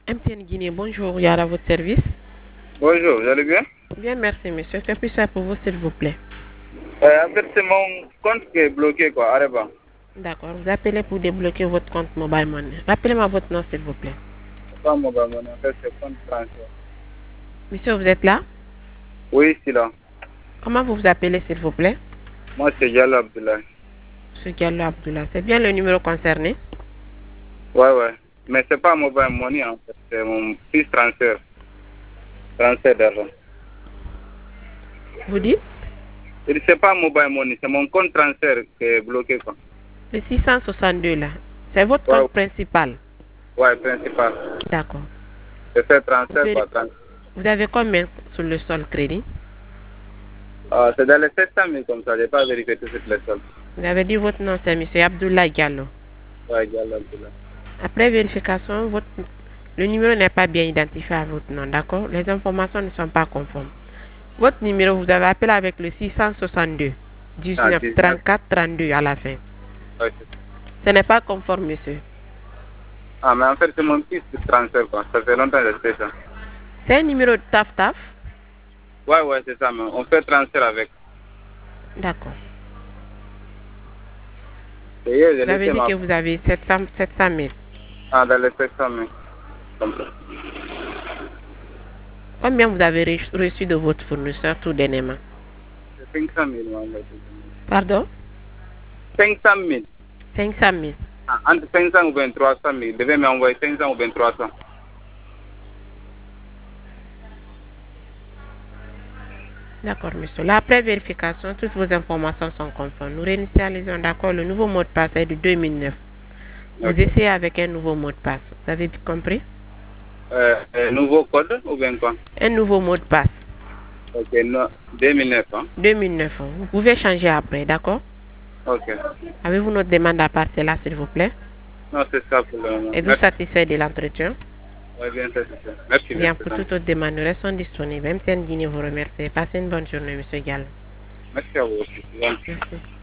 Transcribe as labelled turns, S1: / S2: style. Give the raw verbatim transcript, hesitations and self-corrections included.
S1: M T N Guinée, bonjour, Yara, à votre service.
S2: Bonjour, vous allez bien?
S1: Bien, merci, monsieur. Que puis-je faire pour vous, s'il vous plaît?
S2: euh, En fait, c'est mon compte qui est bloqué, quoi, Areba.
S1: D'accord, vous appelez pour débloquer votre compte Mobile Money. Rappelez-moi votre nom, s'il vous plaît.
S2: C'est pas mobile money, en fait, c'est compte transfert.
S1: Monsieur, vous êtes là?
S2: Oui, c'est là.
S1: Comment vous vous appelez, s'il vous plaît?
S2: Moi, c'est Diallo Abdoulaye.
S1: Monsieur Diallo Abdullah, c'est bien le numéro concerné?
S2: Ouais, ouais. Mais c'est pas mobile money, en fait. C'est mon fils transfert. Transfert d'argent.
S1: Vous dites?
S2: C'est pas mobile money, c'est mon compte transfert qui est bloqué, quoi.
S1: Le six cent soixante-deux, là. C'est votre
S2: Ouais,
S1: compte principal?
S2: ouais, principal.
S1: D'accord.
S2: C'est fait transfert, quoi. Trans...
S1: Vous avez combien sur le sol crédit?
S2: Ah, c'est dans les sept cent mille comme ça, j'ai pas vérifié tout sur les soldes.
S1: Vous avez dit votre nom, c'est monsieur Abdullah Diallo.
S2: Ouais, Diallo Abdoulaye.
S1: Après vérification, votre... le numéro n'est pas bien identifié à votre nom, d'accord? Les informations ne sont pas conformes. Votre numéro, vous avez appelé avec le six cent soixante-deux,
S2: Ah,
S1: dix-neuf,
S2: dix-neuf.
S1: trente-quatre, trente-deux à la fin.
S2: Ouais,
S1: Ce n'est pas conforme, monsieur.
S2: ah, mais en fait, c'est mon fils qui transfère, quoi. Ça fait longtemps que je fais ça.
S1: C'est un numéro de Taf Taf?
S2: Ouais, ouais, c'est ça, mais on fait transfert avec.
S1: D'accord.
S2: Et hier, j'ai
S1: Vous avez
S2: laissé
S1: dit
S2: ma...
S1: que vous avez sept cents mille.
S2: Ah, dans les sept cent mille. Comme ça.
S1: Combien vous avez re- reçu de votre fournisseur tout dernièrement?
S2: C'est cinq cent mille, moi,
S1: Pardon?
S2: cinq cent mille.
S1: cinq cent mille.
S2: Ah, entre cinq cents ou bien trois cent mille. Il devait m'envoyer cinq cents ou bien trois cents.
S1: D'accord, monsieur. Là, après vérification, toutes vos informations sont conformes. Nous réinitialisons, d'accord, le nouveau mot de passe est de deux mille neuf. Vous
S2: Ok.
S1: essayez avec un nouveau mot de passe. Vous avez compris?
S2: Euh, euh, nouveau code ou bien quoi?
S1: Un nouveau mot de passe.
S2: Ok, no, deux mille neuf, hein?
S1: deux mille neuf. Vous pouvez changer après, d'accord?
S2: Ok.
S1: Avez-vous notre demande à part cela, s'il vous plaît?
S2: Non, c'est ça pour le moment.
S1: Êtes-vous
S2: Merci.
S1: satisfait de l'entretien?
S2: Oui, bien, c'est ça. Merci,
S1: Bien,
S2: merci.
S1: pour toute autre demande, nous restons disponibles. M T N Guinée vous remercie. Passez une bonne journée, monsieur Gallo.
S2: Merci à vous aussi. Bien.
S1: Merci.